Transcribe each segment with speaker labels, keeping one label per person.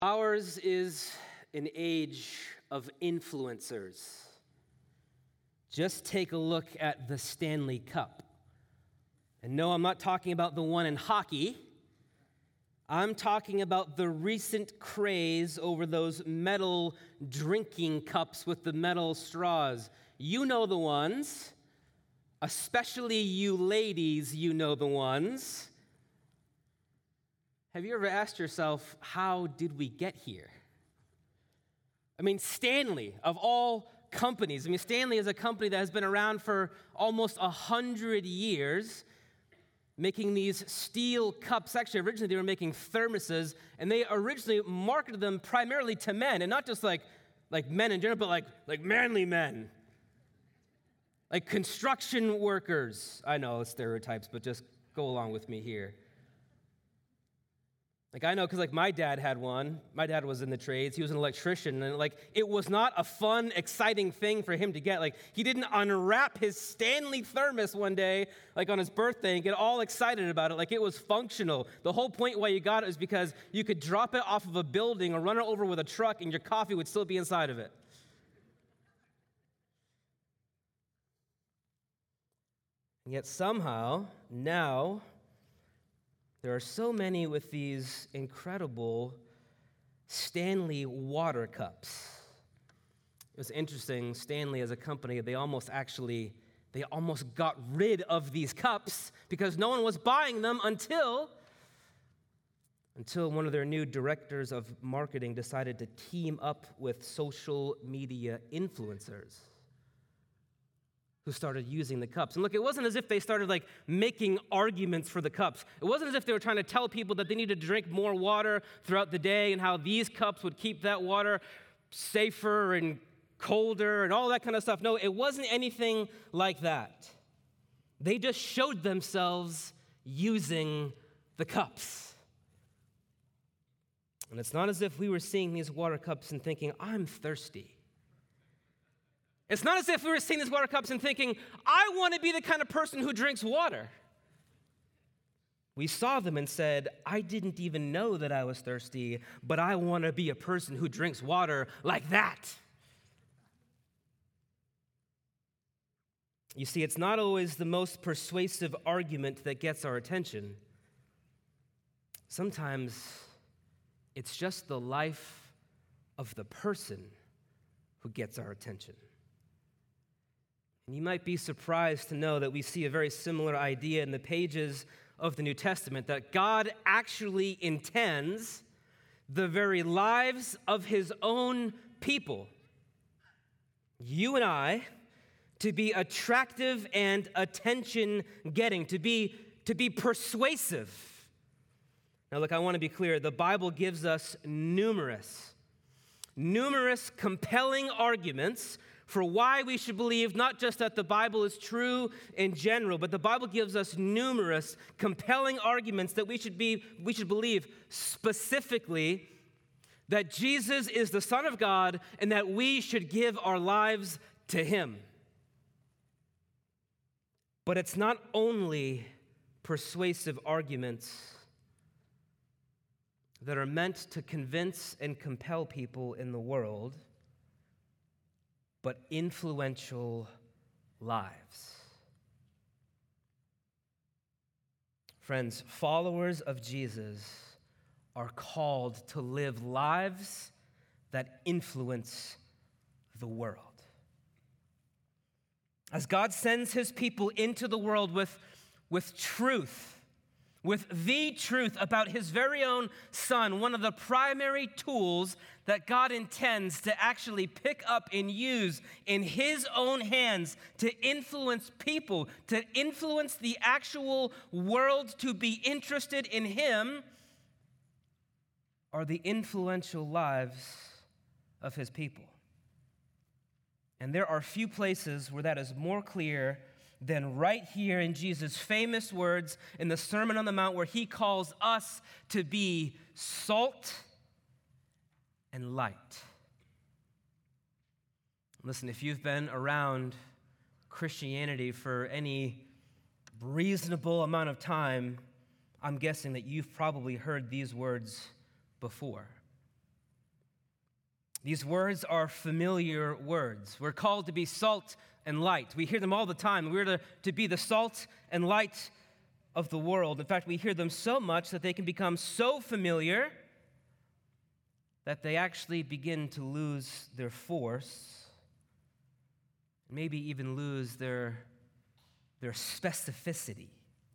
Speaker 1: Ours is an age of influencers. Just take a look at the Stanley Cup. And no, I'm not talking about the one in hockey. I'm talking about the recent craze over those metal drinking cups with the metal straws. You know the ones. Especially you ladies, you know the ones. Have you ever asked yourself, how did we get here? I mean, Stanley, of all companies, Stanley is a company that has been around for almost 100 years, making these steel cups. Actually, originally they were making thermoses, and they originally marketed them primarily to men, and not just like men in general, but like manly men, like construction workers. I know, stereotypes, but just go along with me here. I know because my dad had one. My dad was in the trades. He was an electrician, and it was not a fun, exciting thing for him to get. He didn't unwrap his Stanley thermos one day, on his birthday, and get all excited about it. It was functional. The whole point why you got it is because you could drop it off of a building or run it over with a truck, and your coffee would still be inside of it. And yet somehow, now, there are so many with these incredible Stanley water cups. It was interesting, Stanley as a company, they almost got rid of these cups because no one was buying them until one of their new directors of marketing decided to team up with social media influencers who started using the cups. And look, it wasn't as if they started making arguments for the cups. It wasn't as if they were trying to tell people that they need to drink more water throughout the day and how these cups would keep that water safer and colder and all that kind of stuff. No, it wasn't anything like that. They just showed themselves using the cups. And it's not as if we were seeing these water cups and thinking, I'm thirsty. It's not as if we were seeing these water cups and thinking, I want to be the kind of person who drinks water. We saw them and said, I didn't even know that I was thirsty, but I want to be a person who drinks water like that. You see, it's not always the most persuasive argument that gets our attention. Sometimes it's just the life of the person who gets our attention. And you might be surprised to know that we see a very similar idea in the pages of the New Testament, that God actually intends the very lives of his own people, you and I, to be attractive and attention-getting, to be persuasive. Now look, I want to be clear. The Bible gives us numerous compelling arguments for why we should believe not just that the Bible is true in general, but the Bible gives us numerous compelling arguments that we should believe specifically that Jesus is the Son of God and that we should give our lives to him. But it's not only persuasive arguments that are meant to convince and compel people in the world, but influential lives. Friends, followers of Jesus are called to live lives that influence the world. As God sends his people into the world with truth, with the truth about his very own Son, one of the primary tools that God intends to actually pick up and use in his own hands to influence people, to influence the actual world to be interested in him, are the influential lives of his people. And there are few places where that is more clear than right here in Jesus' famous words in the Sermon on the Mount, where he calls us to be salt and light. Listen, if you've been around Christianity for any reasonable amount of time, I'm guessing that you've probably heard these words before. These words are familiar words. We're called to be salt and light. We hear them all the time. We're to be the salt and light of the world. In fact, we hear them so much that they can become so familiar that they actually begin to lose their force, maybe even lose their specificity.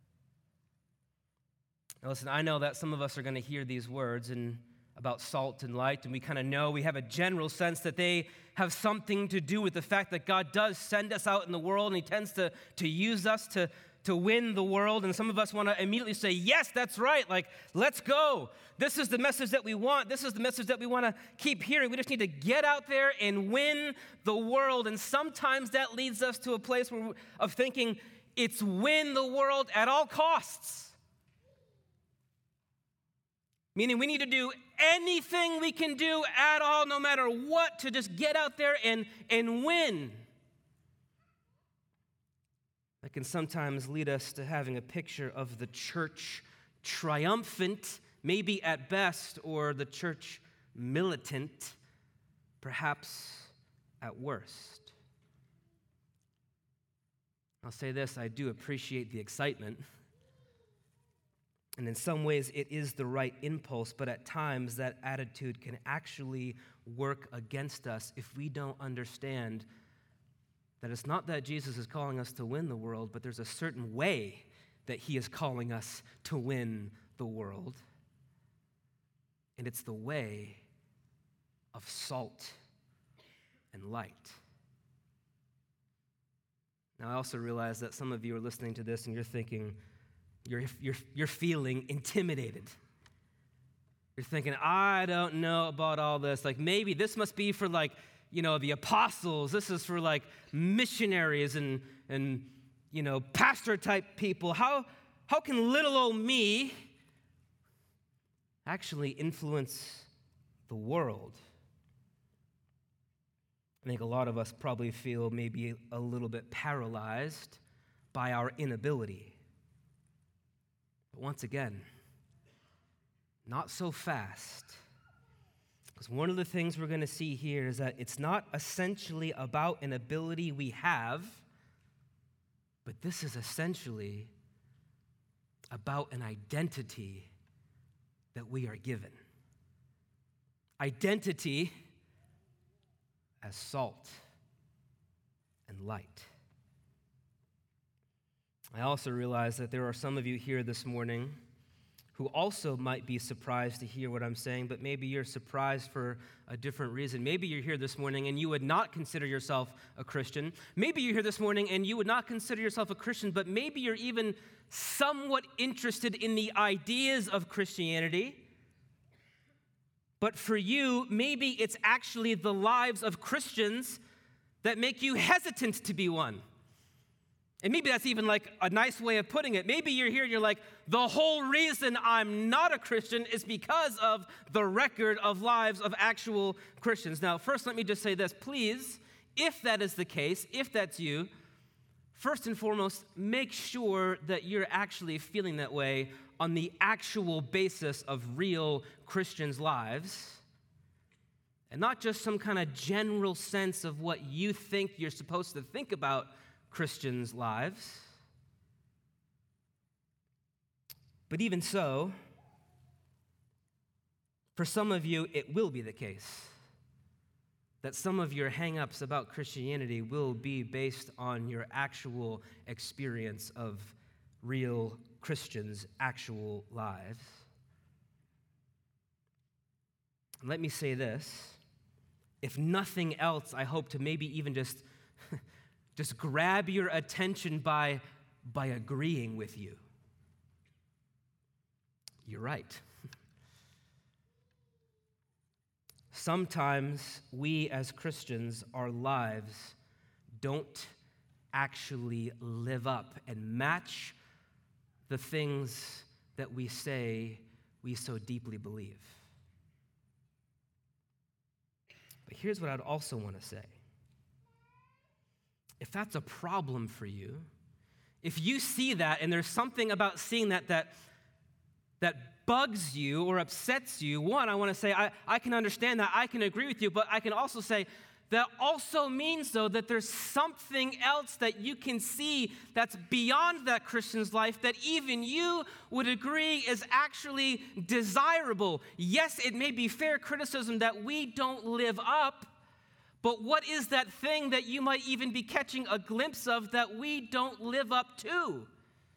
Speaker 1: Now listen, I know that some of us are going to hear these words about salt and light, and we kind of know, we have a general sense that they have something to do with the fact that God does send us out in the world, and he tends to use us to win the world. And some of us want to immediately say, yes, that's right, like, let's go. This is the message that we want. This is the message that we want to keep hearing. We just need to get out there and win the world. And sometimes that leads us to a place of thinking it's win the world at all costs. Meaning we need to do anything we can do at all, no matter what, to just get out there and win. That can sometimes lead us to having a picture of the church triumphant, maybe at best, or the church militant, perhaps at worst. I'll say this, I do appreciate the excitement. And in some ways, it is the right impulse, but at times that attitude can actually work against us if we don't understand that it's not that Jesus is calling us to win the world, but there's a certain way that he is calling us to win the world. And it's the way of salt and light. Now, I also realize that some of you are listening to this and you're thinking, You're feeling intimidated. You're thinking, I don't know about all this. Like, maybe this must be for, like, the apostles. This is for, like, missionaries and pastor-type people. How can little old me actually influence the world? I think a lot of us probably feel maybe a little bit paralyzed by our inability. But once again, not so fast. Because one of the things we're going to see here is that it's not essentially about an ability we have, but this is essentially about an identity that we are given. Identity as salt and light. I also realize that there are some of you here this morning who also might be surprised to hear what I'm saying, but maybe you're surprised for a different reason. Maybe you're here this morning and you would not consider yourself a Christian. Maybe you're here this morning and you would not consider yourself a Christian, but maybe you're even somewhat interested in the ideas of Christianity. But for you, maybe it's actually the lives of Christians that make you hesitant to be one. And maybe that's even like a nice way of putting it. Maybe you're here and you're like, the whole reason I'm not a Christian is because of the record of lives of actual Christians. Now, first, let me just say this. Please, if that is the case, if that's you, first and foremost, make sure that you're actually feeling that way on the actual basis of real Christians' lives, and not just some kind of general sense of what you think you're supposed to think about Christians' lives. But even so, for some of you, it will be the case that some of your hang-ups about Christianity will be based on your actual experience of real Christians' actual lives. Let me say this. If nothing else, I hope to maybe even just grab your attention by agreeing with you. You're right. Sometimes we as Christians, our lives don't actually live up and match the things that we say we so deeply believe. But here's what I'd also want to say. If that's a problem for you, if you see that and there's something about seeing that bugs you or upsets you, one, I want to say, I can understand that, I can agree with you, but I can also say, that also means, though, that there's something else that you can see that's beyond that Christian's life that even you would agree is actually desirable. Yes, it may be fair criticism that we don't live up, but what is that thing that you might even be catching a glimpse of that we don't live up to?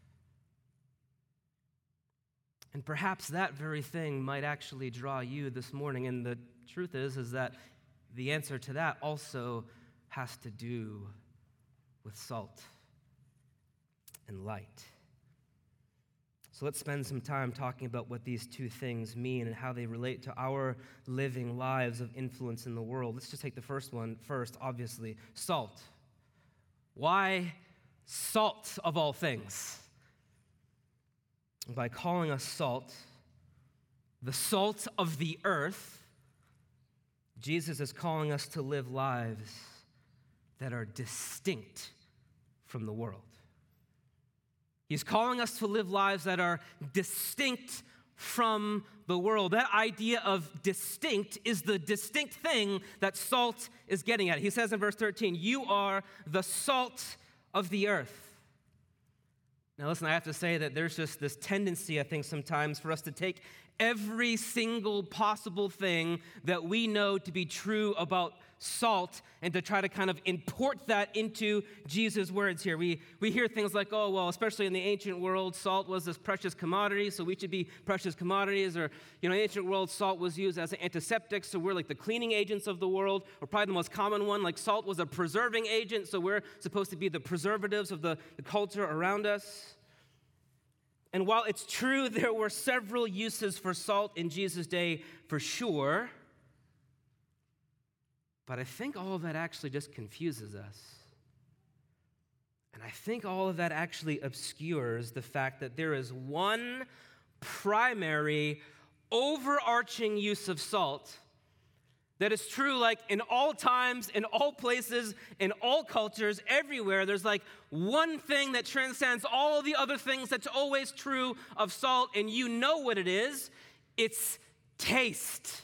Speaker 1: And perhaps that very thing might actually draw you this morning. And the truth is that the answer to that also has to do with salt and light. So let's spend some time talking about what these two things mean and how they relate to our living lives of influence in the world. Let's just take the first one first, obviously. Salt. Why salt of all things? By calling us salt, the salt of the earth, Jesus is calling us to live lives that are distinct from the world. He's calling us to live lives that are distinct from the world. That idea of distinct is the distinct thing that salt is getting at. He says in verse 13, you are the salt of the earth. Now listen, I have to say that there's just this tendency, I think, sometimes for us to take every single possible thing that we know to be true about salt and to try to kind of import that into Jesus' words here. We hear things like, oh, well, especially in the ancient world, salt was this precious commodity, so we should be precious commodities. Or, in the ancient world, salt was used as an antiseptic, so we're like the cleaning agents of the world. Or probably the most common one, like salt was a preserving agent, so we're supposed to be the preservatives of the culture around us. And while it's true there were several uses for salt in Jesus' day for sure, but I think all of that actually just confuses us. And I think all of that actually obscures the fact that there is one primary, overarching use of salt that is true, like in all times, in all places, in all cultures, everywhere. There's like one thing that transcends all the other things that's always true of salt, and you know what it is. It's taste.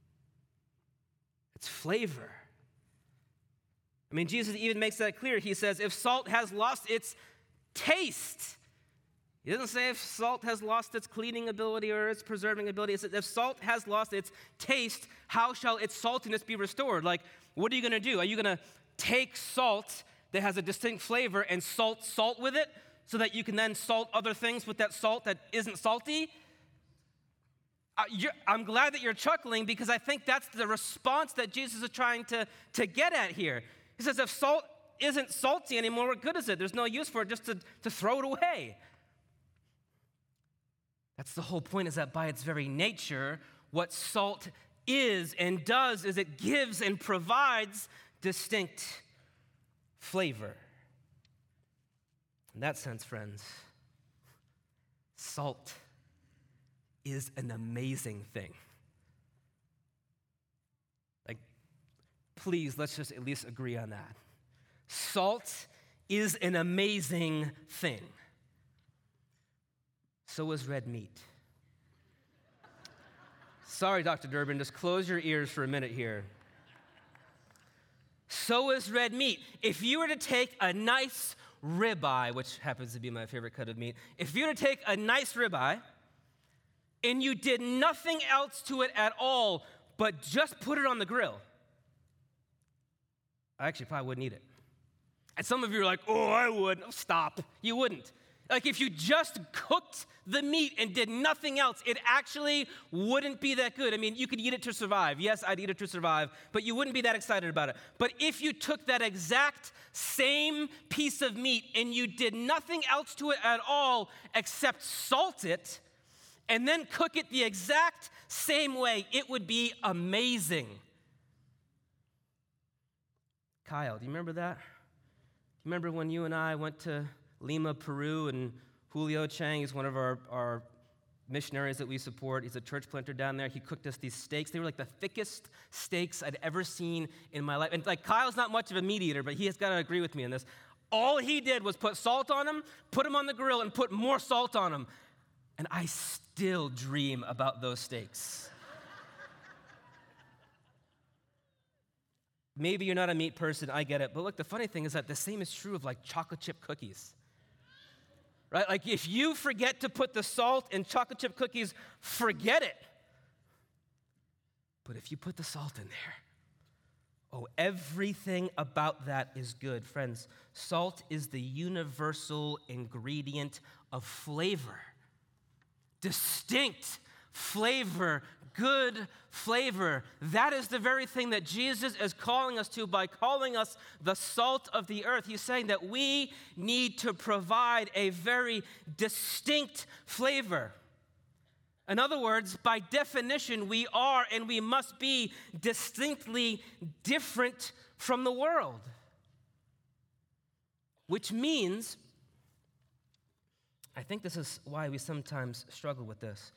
Speaker 1: It's flavor. I mean, Jesus even makes that clear. He says, if salt has lost its taste, he doesn't say if salt has lost its cleaning ability or its preserving ability. He says if salt has lost its taste, how shall its saltiness be restored? Like, what are you going to do? Are you going to take salt that has a distinct flavor and salt with it so that you can then salt other things with that salt that isn't salty? I'm glad that you're chuckling because I think that's the response that Jesus is trying to get at here. He says if salt isn't salty anymore, what good is it? There's no use for it just to throw it away. That's the whole point, is that by its very nature, what salt is and does is it gives and provides distinct flavor. In that sense, friends, salt is an amazing thing. Like, please, let's just at least agree on that. Salt is an amazing thing. So is red meat. Sorry, Dr. Durbin, just close your ears for a minute here. So is red meat. If you were to take a nice ribeye, which happens to be my favorite cut of meat, if you were to take a nice ribeye and you did nothing else to it at all but just put it on the grill, I actually probably wouldn't eat it. And some of you are like, oh, I would. Oh, stop. You wouldn't. Like if you just cooked the meat and did nothing else, it actually wouldn't be that good. I mean, you could eat it to survive. Yes, I'd eat it to survive, but you wouldn't be that excited about it. But if you took that exact same piece of meat and you did nothing else to it at all except salt it and then cook it the exact same way, it would be amazing. Kyle, do you remember that? Do you remember when you and I went to Lima, Peru, and Julio Chang is one of our missionaries that we support. He's a church planter down there. He cooked us these steaks. They were like the thickest steaks I'd ever seen in my life. And like Kyle's not much of a meat eater, but he has got to agree with me on this. All he did was put salt on them, put them on the grill, and put more salt on them. And I still dream about those steaks. Maybe you're not a meat person, I get it. But look, the funny thing is that the same is true of like chocolate chip cookies. Right? Like if you forget to put the salt in chocolate chip cookies, forget it. But if you put the salt in there, oh, everything about that is good. Friends, salt is the universal ingredient of flavor. Distinct flavor, good flavor. That is the very thing that Jesus is calling us to by calling us the salt of the earth. He's saying that we need to provide a very distinct flavor. In other words, by definition, we are and we must be distinctly different from the world. Which means, I think this is why we sometimes struggle with this,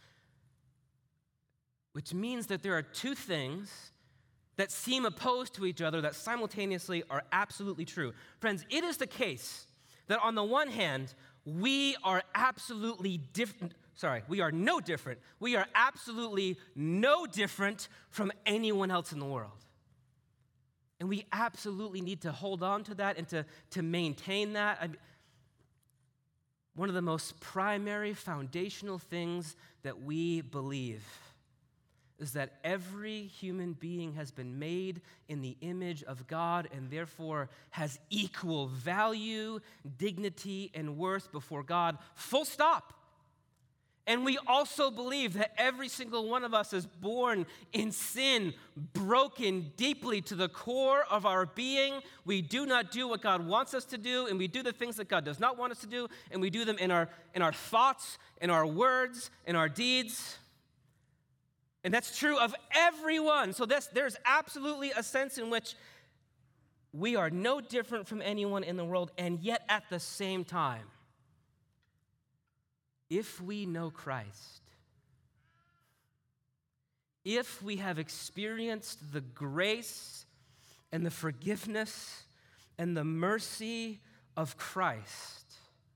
Speaker 1: which means that there are two things that seem opposed to each other that simultaneously are absolutely true. Friends, it is the case that on the one hand, we are absolutely different. We are no different. We are absolutely no different from anyone else in the world. And we absolutely need to hold on to that and to maintain that. One of the most primary foundational things that we believe is that every human being has been made in the image of God and therefore has equal value, dignity, and worth before God, full stop. And we also believe that every single one of us is born in sin, broken deeply to the core of our being. We do not do what God wants us to do, and we do the things that God does not want us to do, and we do them in our thoughts, in our words, in our deeds. And that's true of everyone. So there's absolutely a sense in which we are no different from anyone in the world, and yet at the same time, if we know Christ, if we have experienced the grace and the forgiveness and the mercy of Christ,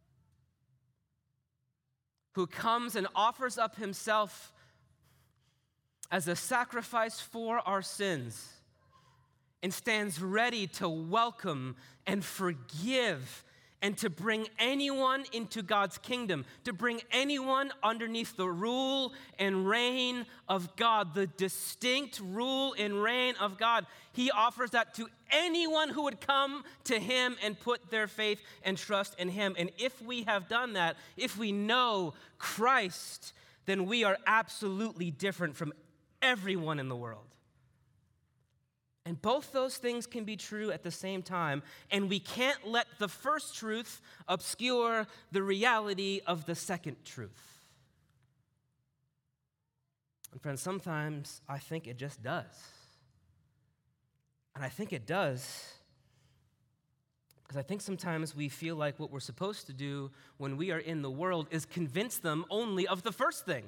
Speaker 1: who comes and offers up himself as a sacrifice for our sins and stands ready to welcome and forgive and to bring anyone into God's kingdom, to bring anyone underneath the rule and reign of God, the distinct rule and reign of God. He offers that to anyone who would come to him and put their faith and trust in him. And if we have done that, if we know Christ, then we are absolutely different from everyone in the world. And both those things can be true at the same time, and we can't let the first truth obscure the reality of the second truth. And friends, sometimes I think it just does. And I think it does because I think sometimes we feel like what we're supposed to do when we are in the world is convince them only of the first thing.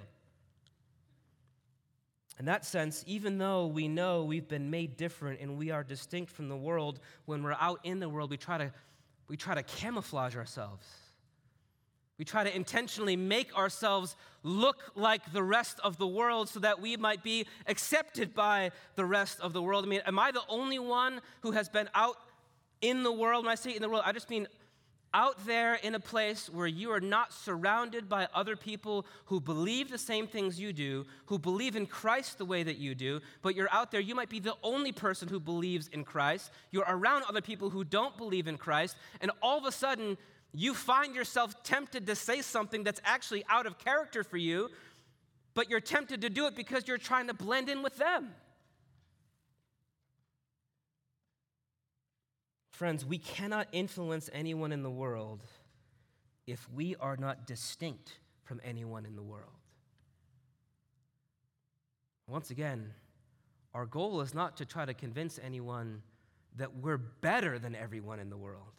Speaker 1: In that sense, even though we know we've been made different and we are distinct from the world, when we're out in the world, we try to camouflage ourselves. We try to intentionally make ourselves look like the rest of the world so that we might be accepted by the rest of the world. I mean, am I the only one who has been out in the world? When I say in the world, I just mean out there in a place where you are not surrounded by other people who believe the same things you do, who believe in Christ the way that you do, but you're out there, you might be the only person who believes in Christ. You're around other people who don't believe in Christ, and all of a sudden, you find yourself tempted to say something that's actually out of character for you, but you're tempted to do it because you're trying to blend in with them. Friends, we cannot influence anyone in the world if we are not distinct from anyone in the world. Once again, our goal is not to try to convince anyone that we're better than everyone in the world.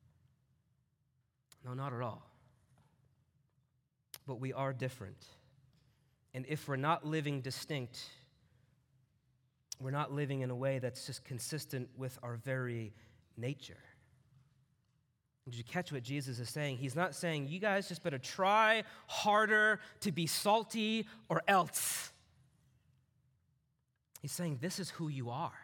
Speaker 1: No, not at all. But we are different. And if we're not living distinct, we're not living in a way that's just consistent with our very nature. Did you catch what Jesus is saying? He's not saying, you guys just better try harder to be salty or else. He's saying, this is who you are.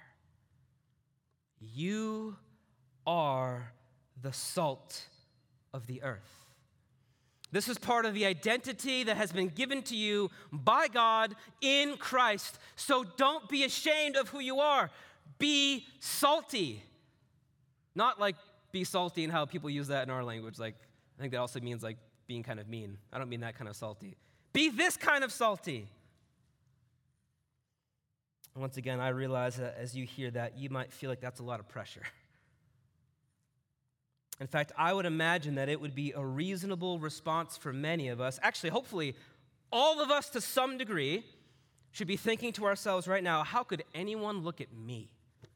Speaker 1: You are the salt of the earth. This is part of the identity that has been given to you by God in Christ. So don't be ashamed of who you are. Be salty. Not like be salty and how people use that in our language. Like, I think that also means like being kind of mean. I don't mean that kind of salty. Be this kind of salty. And once again, I realize that as you hear that, you might feel like that's a lot of pressure. In fact, I would imagine that it would be a reasonable response for many of us. Actually, hopefully, all of us to some degree should be thinking to ourselves right now, how could anyone look at me?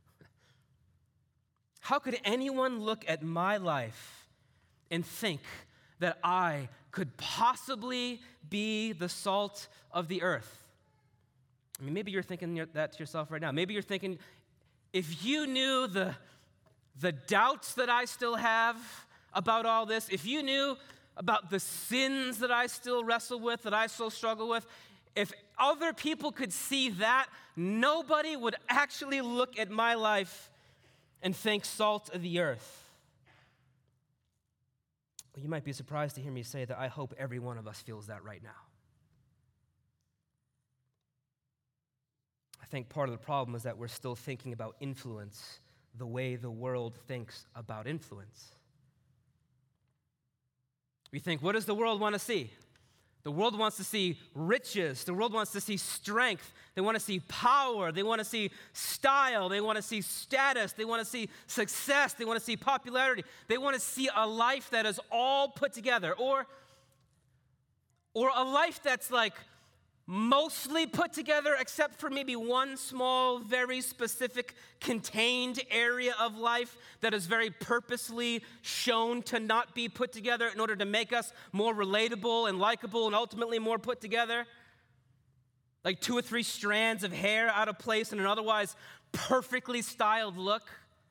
Speaker 1: How could anyone look at my life and think that I could possibly be the salt of the earth? I mean, maybe you're thinking that to yourself right now. Maybe you're thinking, if you knew the doubts that I still have about all this, if you knew about the sins that I still wrestle with, that I still struggle with, if other people could see that, nobody would actually look at my life and think salt of the earth. Well, you might be surprised to hear me say that I hope every one of us feels that right now. I think part of the problem is that we're still thinking about influence the way the world thinks about influence. We think, what does the world want to see? The world wants to see riches. The world wants to see strength. They want to see power. They want to see style. They want to see status. They want to see success. They want to see popularity. They want to see a life that is all put together, or a life that's like mostly put together except for maybe one small, very specific, contained area of life that is very purposely shown to not be put together in order to make us more relatable and likable and ultimately more put together. Like 2 or 3 strands of hair out of place in an otherwise perfectly styled look.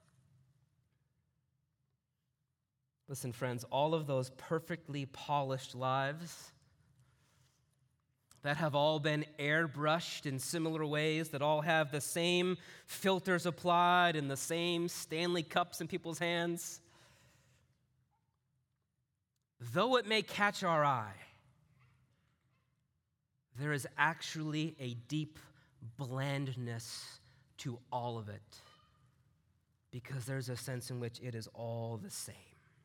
Speaker 1: Listen, friends, all of those perfectly polished lives that have all been airbrushed in similar ways, that all have the same filters applied and the same Stanley cups in people's hands, though it may catch our eye, there is actually a deep blandness to all of it, because there's a sense in which it is all the same.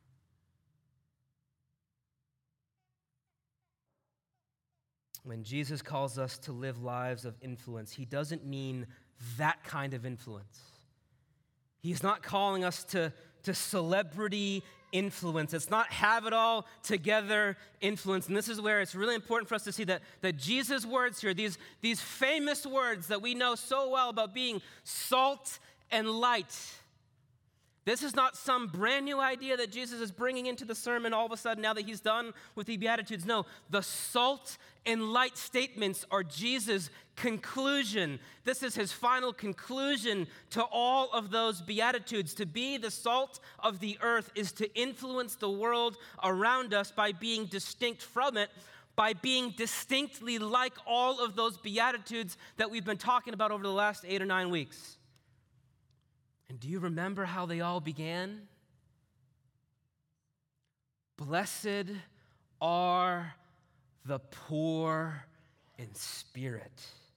Speaker 1: When Jesus calls us to live lives of influence, he doesn't mean that kind of influence. He's not calling us to celebrity influence. It's not have it all together influence. And this is where it's really important for us to see that Jesus' words here, these famous words that we know so well about being salt and light, this is not some brand new idea that Jesus is bringing into the sermon all of a sudden now that he's done with the Beatitudes. No, the salt and light statements are Jesus' conclusion. This is his final conclusion to all of those Beatitudes. To be the salt of the earth is to influence the world around us by being distinct from it, by being distinctly like all of those Beatitudes that we've been talking about over the last 8 or 9 weeks. And do you remember how they all began? Blessed are the poor in spirit.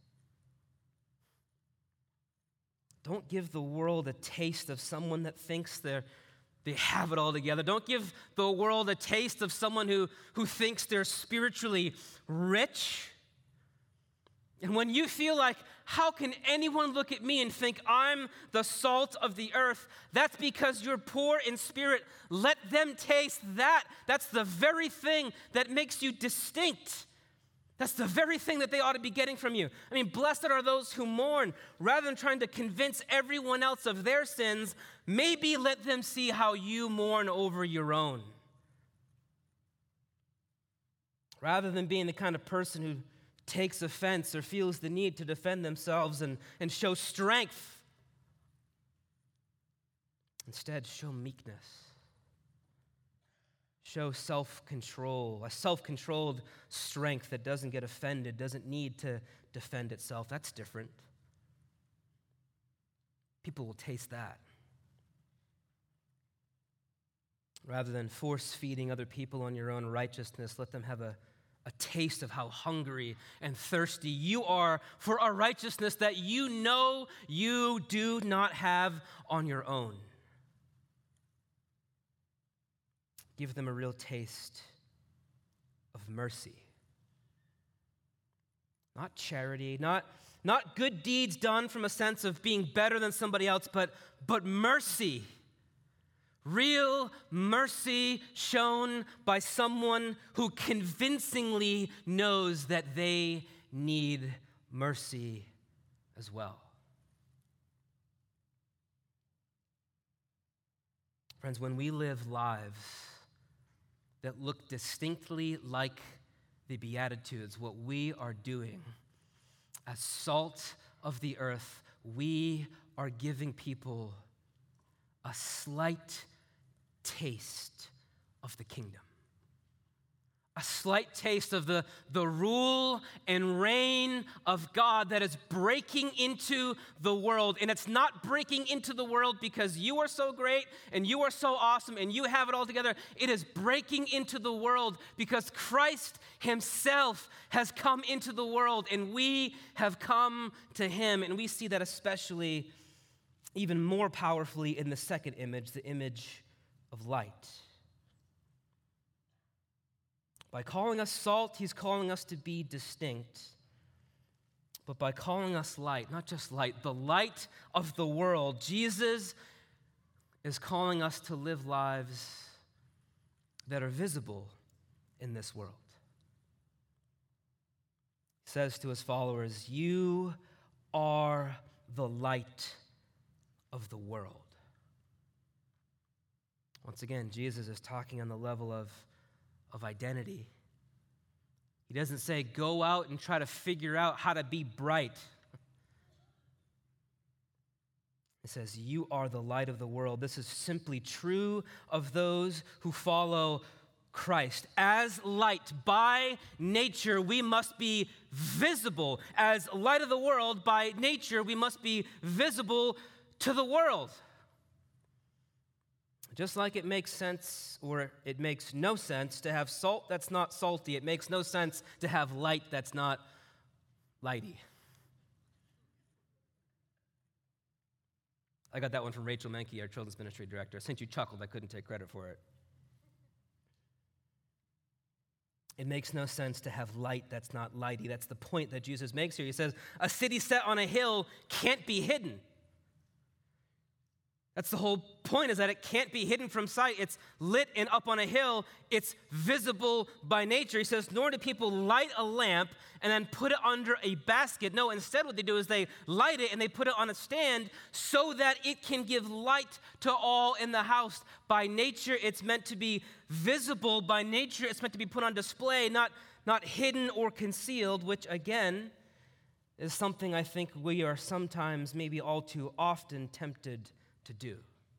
Speaker 1: Don't give the world a taste of someone that thinks they have it all together. Don't give the world a taste of someone who thinks they're spiritually rich. And when you feel like, how can anyone look at me and think I'm the salt of the earth? That's because you're poor in spirit. Let them taste that. That's the very thing that makes you distinct. That's the very thing that they ought to be getting from you. I mean, blessed are those who mourn. Rather than trying to convince everyone else of their sins, maybe let them see how you mourn over your own. Rather than being the kind of person who takes offense or feels the need to defend themselves and show strength. Instead, show meekness. Show self-control, a self-controlled strength that doesn't get offended, doesn't need to defend itself. That's different. People will taste that. Rather than force-feeding other people on your own righteousness, let them have a taste of how hungry and thirsty you are for a righteousness that you know you do not have on your own. Give them a real taste of mercy. Not charity, not good deeds done from a sense of being better than somebody else, but mercy. Real mercy shown by someone who convincingly knows that they need mercy as well. Friends, when we live lives that look distinctly like the Beatitudes, what we are doing as salt of the earth, we are giving people a slight taste of the kingdom. A slight taste of the rule and reign of God that is breaking into the world. And it's not breaking into the world because you are so great and you are so awesome and you have it all together. It is breaking into the world because Christ himself has come into the world and we have come to him. And we see that especially even more powerfully in the second image, the image of light. By calling us salt, he's calling us to be distinct. But by calling us light, not just light, the light of the world, Jesus is calling us to live lives that are visible in this world. He says to his followers, "You are the light of the world." Once again, Jesus is talking on the level of identity. He doesn't say, go out and try to figure out how to be bright. He says, you are the light of the world. This is simply true of those who follow Christ. As light by nature, we must be visible. As light of the world by nature, we must be visible to the world. Just like it makes sense or it makes no sense to have salt that's not salty, it makes no sense to have light that's not lighty. I got that one from Rachel Menke, our children's ministry director. Since you chuckled, I couldn't take credit for it. It makes no sense to have light that's not lighty. That's the point that Jesus makes here. He says, a city set on a hill can't be hidden. That's the whole point, is that it can't be hidden from sight. It's lit and up on a hill. It's visible by nature. He says, nor do people light a lamp and then put it under a basket. No, instead what they do is they light it and they put it on a stand so that it can give light to all in the house. By nature, it's meant to be visible. By nature, it's meant to be put on display, not hidden or concealed, which again is something I think we are sometimes, maybe all too often, tempted to do.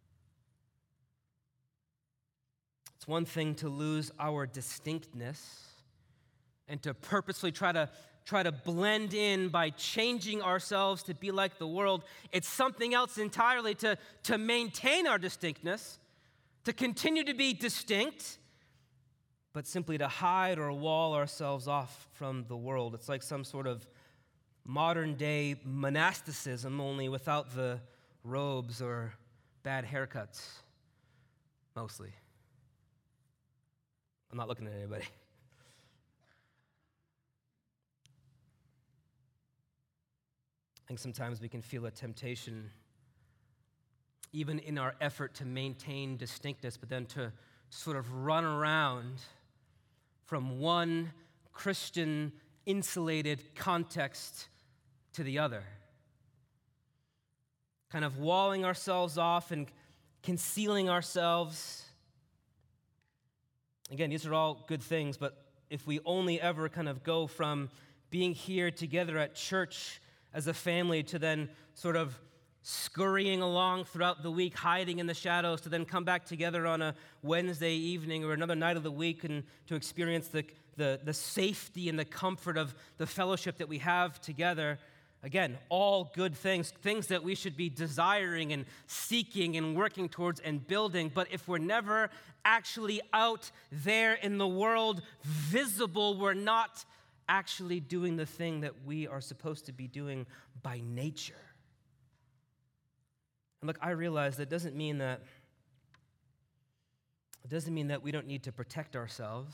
Speaker 1: It's one thing to lose our distinctness and to purposely try to blend in by changing ourselves to be like the world. It's something else entirely to maintain our distinctness, to continue to be distinct, but simply to hide or wall ourselves off from the world. It's like some sort of modern day monasticism, only without the robes or bad haircuts, mostly. I'm not looking at anybody. I think sometimes we can feel a temptation, even in our effort to maintain distinctness, but then to sort of run around from one Christian insulated context to the other. Kind of walling ourselves off and concealing ourselves. Again, these are all good things, but if we only ever kind of go from being here together at church as a family to then sort of scurrying along throughout the week, hiding in the shadows to then come back together on a Wednesday evening or another night of the week and to experience the safety and the comfort of the fellowship that we have together. Again, all good things, things that we should be desiring and seeking and working towards and building. But if we're never actually out there in the world, visible, we're not actually doing the thing that we are supposed to be doing by nature. And look, I realize that doesn't mean that we don't need to protect ourselves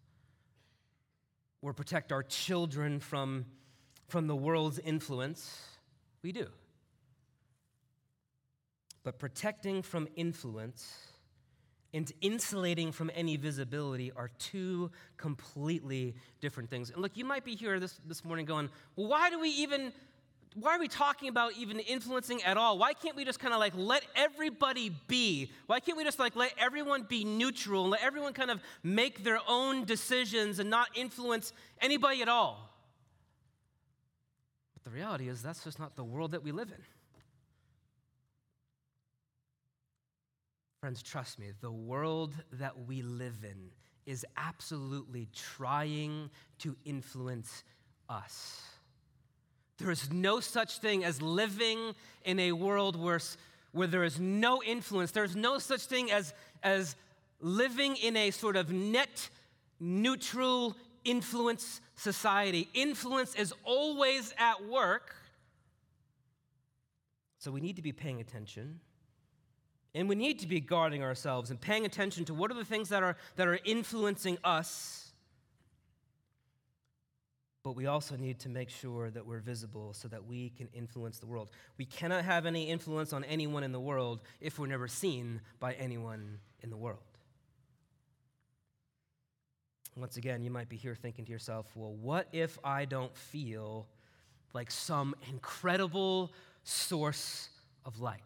Speaker 1: or protect our children from the world's influence. We do. But protecting from influence and insulating from any visibility are two completely different things. And look, you might be here this morning going, well, why are we talking about even influencing at all? Why can't we just kind of like let everybody be? Why can't we just like let everyone be neutral and let everyone kind of make their own decisions and not influence anybody at all? But the reality is that's just not the world that we live in. Friends, trust me, the world that we live in is absolutely trying to influence us. There is no such thing as living in a world where there is no influence. There's no such thing as living in a sort of net neutral influence society. Influence is always at work. So we need to be paying attention. And we need to be guarding ourselves and paying attention to what are the things that are influencing us. But we also need to make sure that we're visible so that we can influence the world. We cannot have any influence on anyone in the world if we're never seen by anyone in the world. Once again, you might be here thinking to yourself, well, what if I don't feel like some incredible source of light?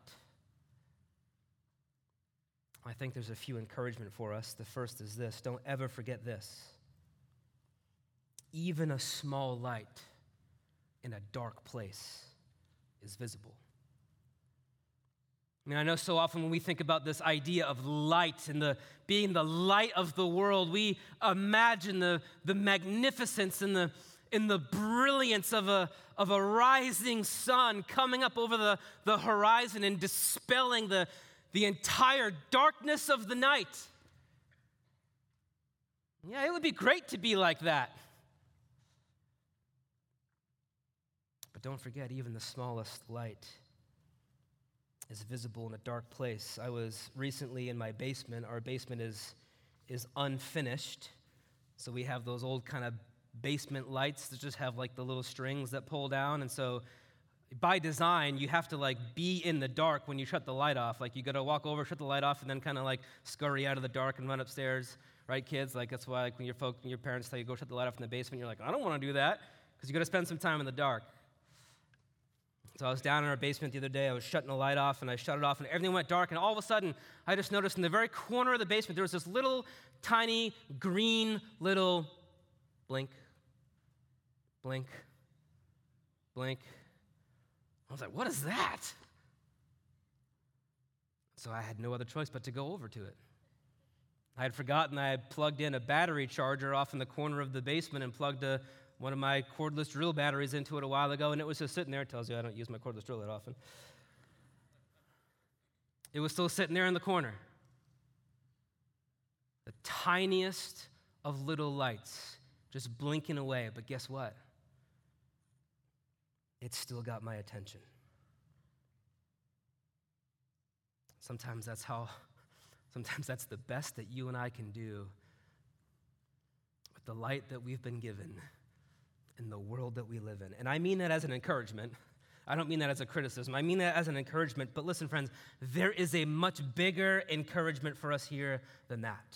Speaker 1: I think there's a few encouragement for us. The first is this: don't ever forget this. Even a small light in a dark place is visible. I mean, I know so often when we think about this idea of light and being the light of the world, we imagine the magnificence and the brilliance of a rising sun coming up over the horizon and dispelling the entire darkness of the night. Yeah, it would be great to be like that. But don't forget, even the smallest light is visible in a dark place. I was recently in my basement. Our basement is unfinished. So we have those old kind of basement lights that just have like the little strings that pull down. And so by design, you have to like be in the dark when you shut the light off. Like you got to walk over, shut the light off, and then kind of like scurry out of the dark and run upstairs, right, kids? Like that's why like when your parents tell you go shut the light off in the basement, you're like, I don't want to do that because you got to spend some time in the dark. So I was down in our basement the other day. I was shutting the light off, and I shut it off, and everything went dark. And all of a sudden, I just noticed in the very corner of the basement there was this little tiny green little blink, blink, blink. I was like, what is that? So I had no other choice but to go over to it. I had forgotten I had plugged in a battery charger off in the corner of the basement and plugged one of my cordless drill batteries into it a while ago, and it was just sitting there. It tells you I don't use my cordless drill that often. It was still sitting there in the corner. The tiniest of little lights just blinking away, but guess what? It still got my attention. Sometimes that's the best that you and I can do with the light that we've been given in the world that we live in. And I mean that as an encouragement. I don't mean that as a criticism. I mean that as an encouragement. But listen, friends, there is a much bigger encouragement for us here than that.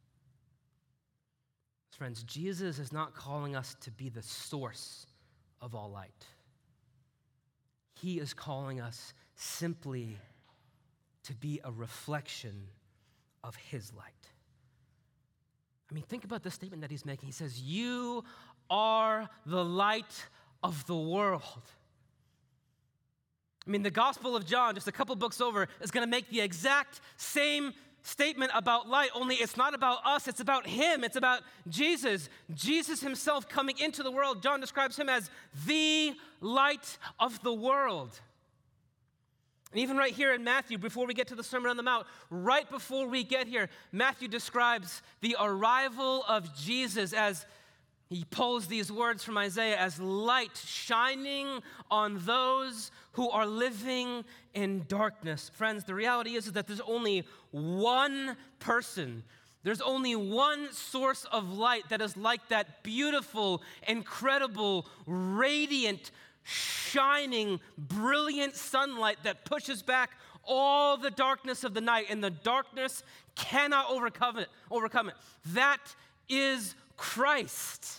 Speaker 1: Friends, Jesus is not calling us to be the source of all light. He is calling us simply to be a reflection of his light. I mean, think about the statement that he's making. He says, you are the light of the world. I mean, the Gospel of John, just a couple books over, is going to make the exact same statement about light, only it's not about us, it's about him, it's about Jesus. Jesus himself coming into the world. John describes him as the light of the world. And even right here in Matthew, before we get to the Sermon on the Mount, right before we get here, Matthew describes the arrival of Jesus as he pulls these words from Isaiah as light shining on those who are living in darkness. Friends, the reality is that there's only one person, there's only one source of light that is like that beautiful, incredible, radiant, shining, brilliant sunlight that pushes back all the darkness of the night, and the darkness cannot overcome it. That is Christ.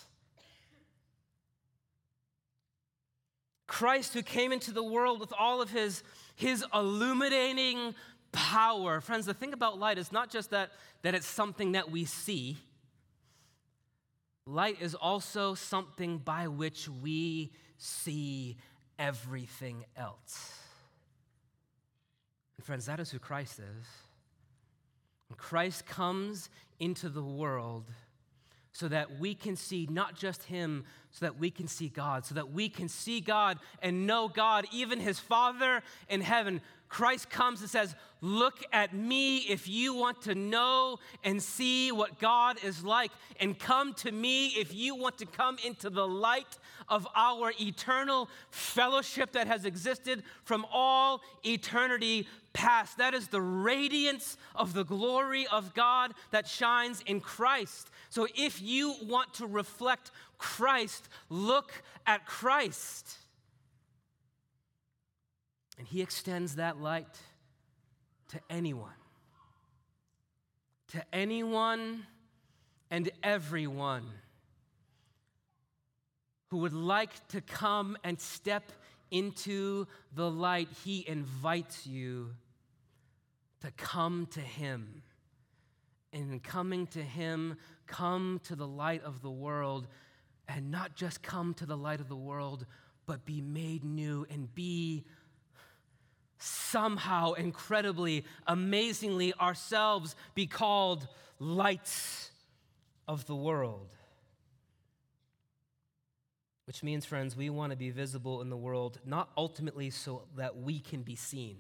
Speaker 1: Christ who came into the world with all of his illuminating power. Friends, the thing about light is not just that it's something that we see. Light is also something by which we see everything else. And friends, that is who Christ is. And Christ comes into the world so that we can see not just him, so that we can see God, so that we can see God and know God, even his Father in heaven. Christ comes and says, look at me if you want to know and see what God is like, and come to me if you want to come into the light of our eternal fellowship that has existed from all eternity past. That is the radiance of the glory of God that shines in Christ. So if you want to reflect Christ, look at Christ. And he extends that light to anyone and everyone who would like to come and step into the light. He invites you to come to him. And in coming to him, come to the light of the world, and not just come to the light of the world, but be made new and be somehow incredibly, amazingly ourselves be called lights of the world. Which means, friends, we want to be visible in the world, not ultimately so that we can be seen.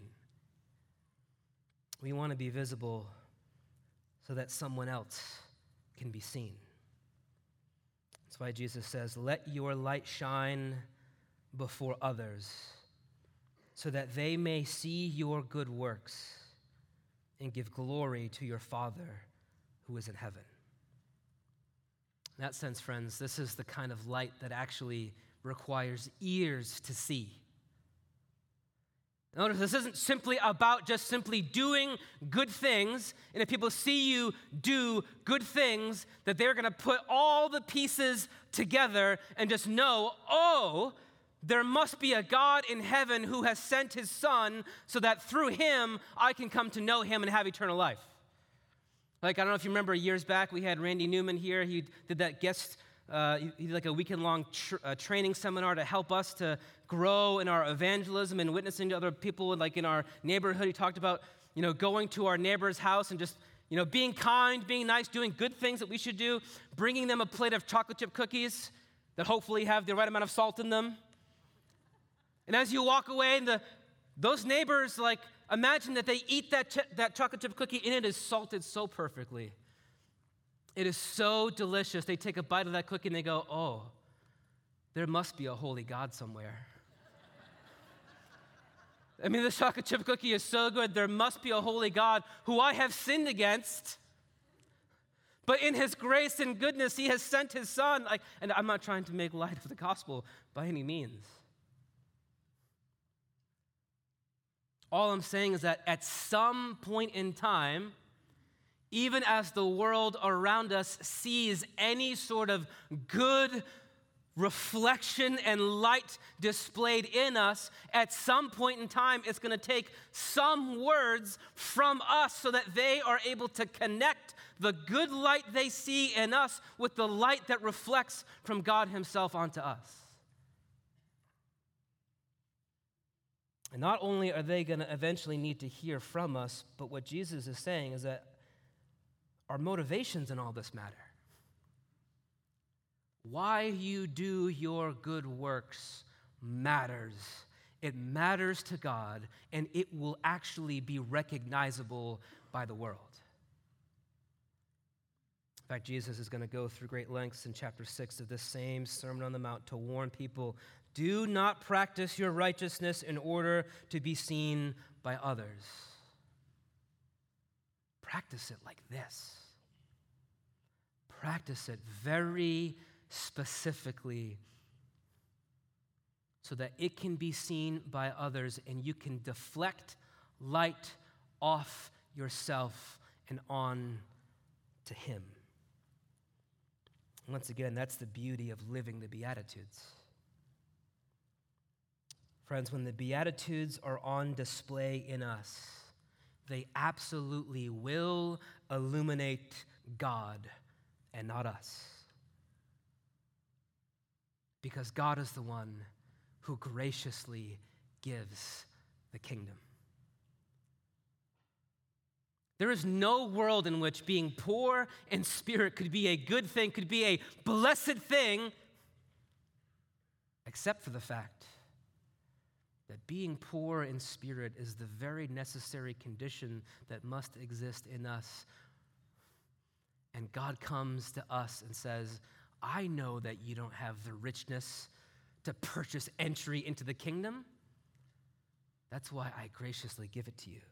Speaker 1: We want to be visible so that someone else can be seen. That's why Jesus says, let your light shine before others, so that they may see your good works and give glory to your Father who is in heaven. In that sense, friends, this is the kind of light that actually requires ears to see. Notice, this isn't simply about just simply doing good things, and if people see you do good things, that they're going to put all the pieces together and just know, oh, there must be a God in heaven who has sent his Son so that through him I can come to know him and have eternal life. Like, I don't know if you remember years back, we had Randy Newman here. He did that guest, he did like a weekend-long training seminar to help us to grow in our evangelism and witnessing to other people. And like in our neighborhood, he talked about, going to our neighbor's house and just, being kind, being nice, doing good things that we should do, bringing them a plate of chocolate chip cookies that hopefully have the right amount of salt in them. And as you walk away, and those neighbors, imagine that they eat that chocolate chip cookie, and it is salted so perfectly. It is so delicious. They take a bite of that cookie, and they go, oh, there must be a holy God somewhere. I mean, this chocolate chip cookie is so good. There must be a holy God who I have sinned against. But in his grace and goodness, he has sent his Son. And I'm not trying to make light of the gospel by any means. All I'm saying is that at some point in time, even as the world around us sees any sort of good reflection and light displayed in us, at some point in time, it's going to take some words from us so that they are able to connect the good light they see in us with the light that reflects from God himself onto us. And not only are they going to eventually need to hear from us, but what Jesus is saying is that our motivations in all this matter. Why you do your good works matters. It matters to God, and it will actually be recognizable by the world. In fact, Jesus is going to go through great lengths in chapter 6 of this same Sermon on the Mount to warn people, do not practice your righteousness in order to be seen by others. Practice it like this. Practice it very specifically so that it can be seen by others and you can deflect light off yourself and on to Him. Once again, that's the beauty of living the Beatitudes. Friends, when the Beatitudes are on display in us, they absolutely will illuminate God and not us. Because God is the one who graciously gives the kingdom. There is no world in which being poor in spirit could be a good thing, could be a blessed thing, except for the fact that being poor in spirit is the very necessary condition that must exist in us. And God comes to us and says, I know that you don't have the richness to purchase entry into the kingdom. That's why I graciously give it to you.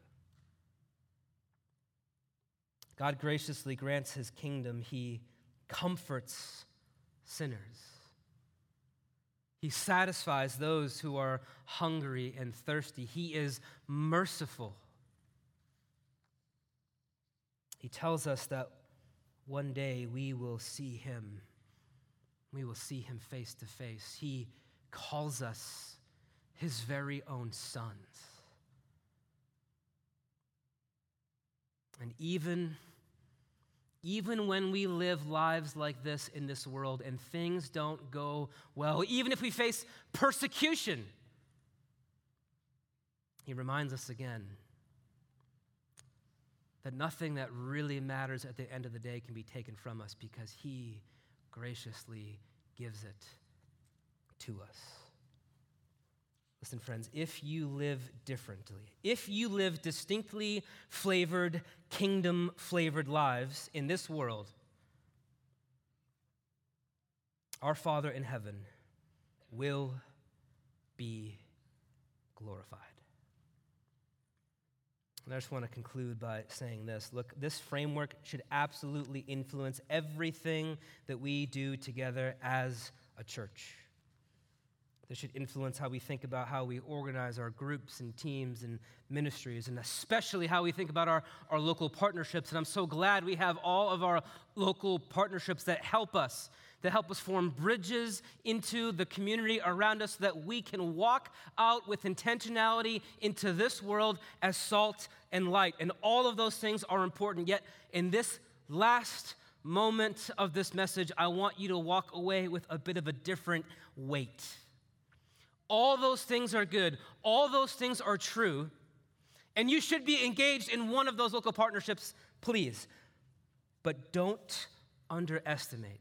Speaker 1: God graciously grants His kingdom. He comforts sinners. He satisfies those who are hungry and thirsty. He is merciful. He tells us that one day we will see Him. We will see Him face to face. He calls us His very own sons. And even when we live lives like this in this world and things don't go well, even if we face persecution, He reminds us again that nothing that really matters at the end of the day can be taken from us because He graciously gives it to us. Listen, friends, if you live differently, if you live distinctly flavored, kingdom-flavored lives in this world, our Father in heaven will be glorified. And I just want to conclude by saying this. Look, this framework should absolutely influence everything that we do together as a church. This should influence how we think about how we organize our groups and teams and ministries, and especially how we think about our local partnerships. And I'm so glad we have all of our local partnerships that help us form bridges into the community around us so that we can walk out with intentionality into this world as salt and light. And all of those things are important. Yet in this last moment of this message, I want you to walk away with a bit of a different weight. All those things are good. All those things are true. And you should be engaged in one of those local partnerships, please. But don't underestimate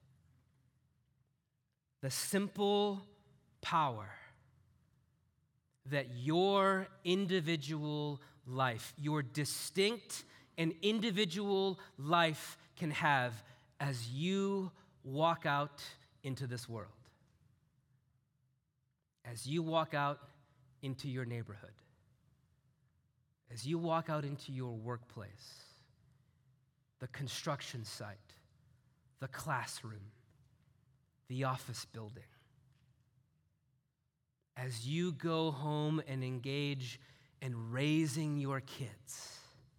Speaker 1: the simple power that your individual life, your distinct and individual life can have as you walk out into this world. As you walk out into your neighborhood, as you walk out into your workplace, the construction site, the classroom, the office building, as you go home and engage in raising your kids,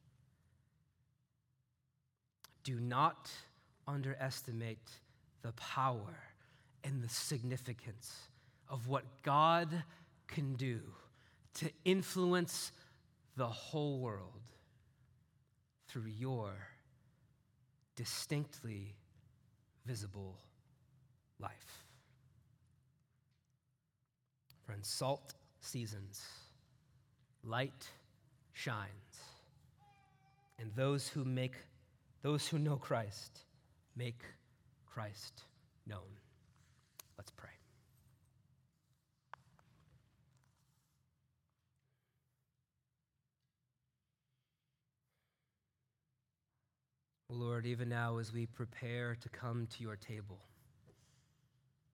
Speaker 1: do not underestimate the power and the significance of what God can do to influence the whole world through your distinctly visible life. Friends, salt seasons, light shines. And those who know Christ make Christ known. Let's pray. Lord, even now as we prepare to come to your table,